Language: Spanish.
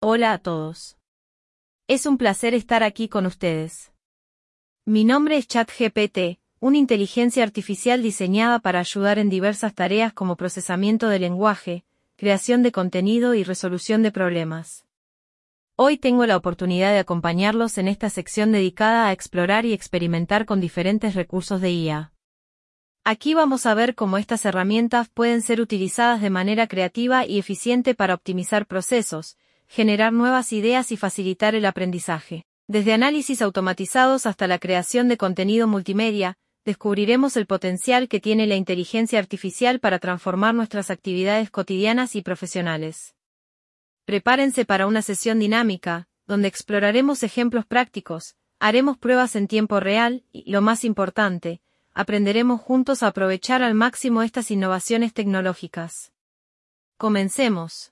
Hola a todos. Es un placer estar aquí con ustedes. Mi nombre es ChatGPT, una inteligencia artificial diseñada para ayudar en diversas tareas como procesamiento de lenguaje, creación de contenido y resolución de problemas. Hoy tengo la oportunidad de acompañarlos en esta sección dedicada a explorar y experimentar con diferentes recursos de IA. Aquí vamos a ver cómo estas herramientas pueden ser utilizadas de manera creativa y eficiente para optimizar procesos, generar nuevas ideas y facilitar el aprendizaje. Desde análisis automatizados hasta la creación de contenido multimedia, descubriremos el potencial que tiene la inteligencia artificial para transformar nuestras actividades cotidianas y profesionales. Prepárense para una sesión dinámica, donde exploraremos ejemplos prácticos, haremos pruebas en tiempo real y, lo más importante, aprenderemos juntos a aprovechar al máximo estas innovaciones tecnológicas. Comencemos.